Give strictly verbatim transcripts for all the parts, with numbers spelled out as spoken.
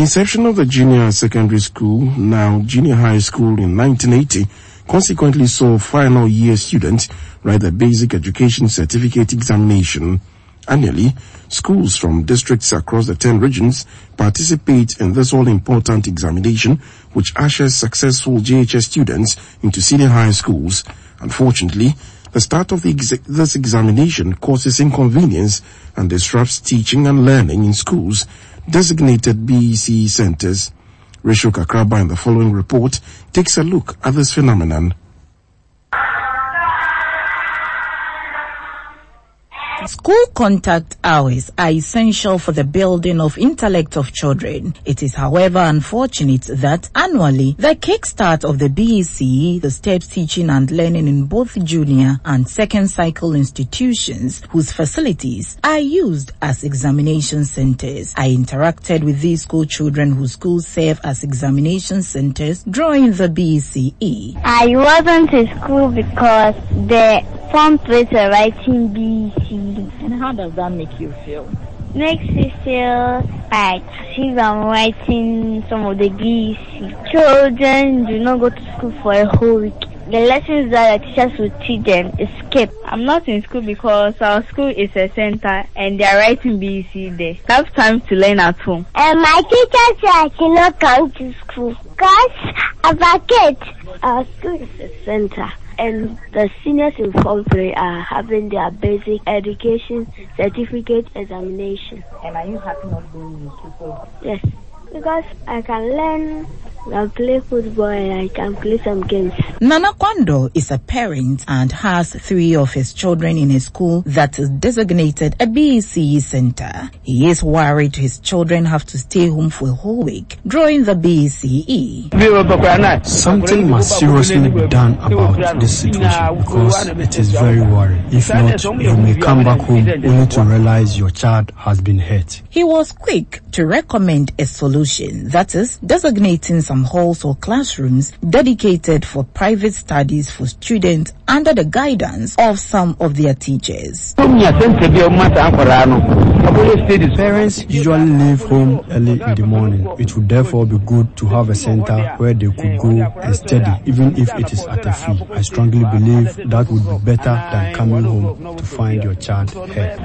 inception of the junior secondary school, now junior high school, in nineteen eighty consequently saw final year students write the basic education certificate examination. Annually, schools from districts across the ten regions participate in this all-important examination, which ushers successful J H S students into senior high schools. Unfortunately, the start of the ex- this examination causes inconvenience and disrupts teaching and learning in schools designated B E C centers. Rachel Kakraba in the following report takes a look at this phenomenon. School contact hours are essential for the building of intellect of children. It is, however, unfortunate that annually the kickstart of the B E C, the steps teaching and learning in both junior and second cycle institutions whose facilities are used as examination centers. I interacted with these school children whose schools serve as examination centers during the B E C E. I wasn't in school because the form plates were writing B E C. And how does that make you feel? Makes me feel like as if I'm writing some of the B E C. Children do not go to school for a whole week. The lessons that the teachers will teach them is skipped. I'm not in school because our school is a center and they are writing B E C there. I have time to learn at home. And my teacher said I cannot come to school because I'm a kid. Our school is a center. And the seniors in Form three are having their basic education certificate examination. And are you happy not going to school? Yes, because I can learn, I can play football, and I can play some games. Nana Kwando is a parent and has three of his children in a school that is designated a B E C center. He is worried his children have to stay home for a whole week during the B E C E. Something must seriously be done about this situation because it is very worrying. If not, you may come back home only to realize your child has been hurt. He was quick to recommend a solution, that is, designating some halls or classrooms dedicated for private studies for students under the guidance of some of their teachers. Parents usually leave home early in the morning. It would therefore be good to have a center where they could go and study, even if it is at a fee. I strongly believe that would be better than coming home to find your child hurt.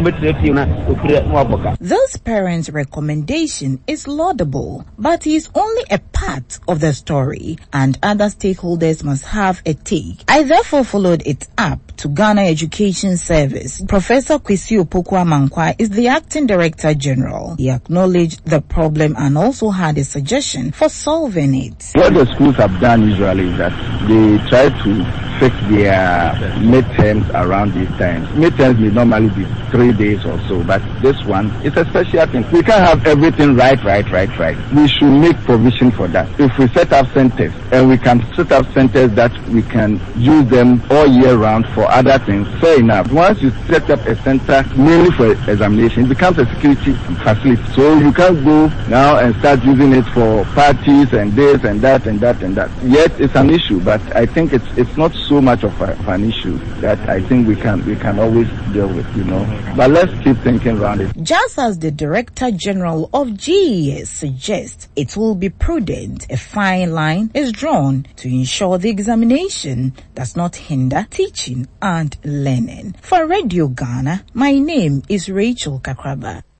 This parent's recommendation is laudable, but is only a part of the story, and other stakeholders must have a take. I therefore followed it up to Ghana Education Service. Professor Kwesi Opokwa Mankwa is the acting director general. He acknowledged the problem and also had a suggestion for solving it. What the schools have done usually is that they try to fix their midterms around these times. Midterms may normally be three days or so, but this one is a special thing. We can't have everything right, right, right, right. We should make provision for that. If we set up centers, and we can set up centers that we can use them all year round for other things, fair enough. Once you set up a center mainly for examination, it becomes a security facility. So you can't go now and start using it for parties and this and that and that and that. Yet it's an issue, but I think it's it's not so much of, a, of an issue that I think we can we can always deal with, you know. But let's keep thinking around it. Just as the Director General of G E S suggests, it will be prudent a fine line is drawn to ensure the examination does not hinder teaching and learning. For Radio Ghana, my name is Rachel Kakraba.